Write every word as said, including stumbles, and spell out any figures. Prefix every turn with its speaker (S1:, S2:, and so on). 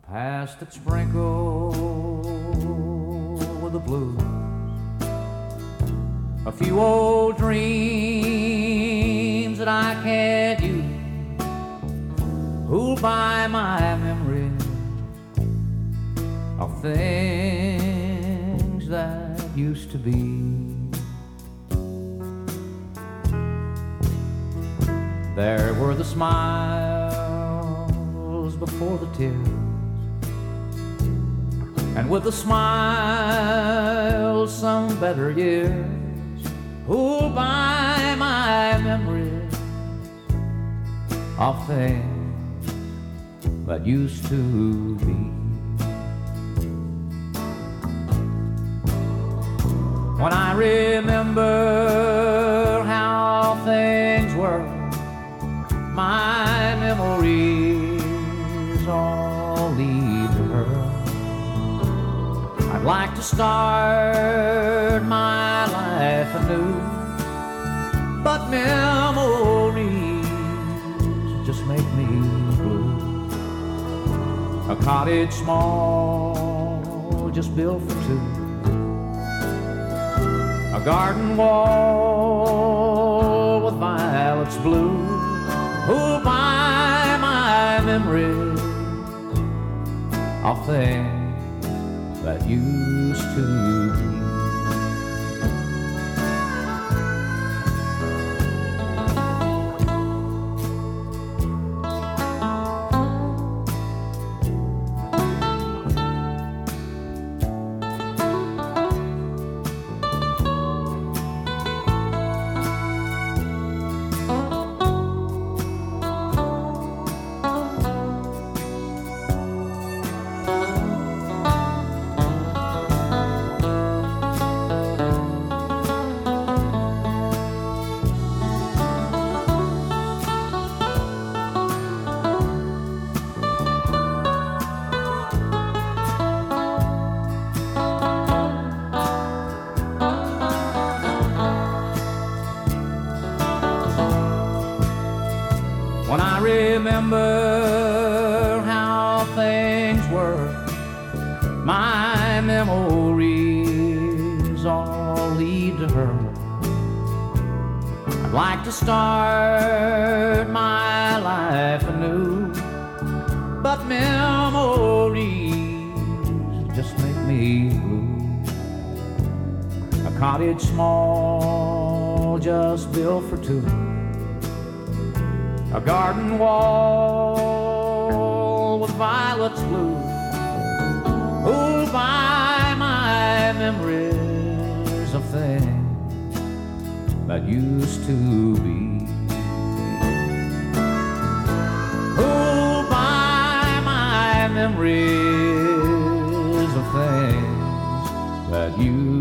S1: past that sprinkle with the blues, a few old dreams that I can't use, who'll buy my memories of things that used to be. There were the smiles before the tears, and with the smiles some better years, who'll buy my memories of things that used to be. When I remember how things were, my memories all lead to her. I'd like to start my life anew, but memories just make me blue. A cottage small, just built for two, a garden wall with violets blue, who'll buy my memories of things that used to be. When I remember how things were, my memories all lead to her. I'd like to start my life anew, but memories just make me blue. A cottage small, just built for two, a garden wall with violets blue, who'll buy my memories of things that used to be. Who'll buy my memories of things that used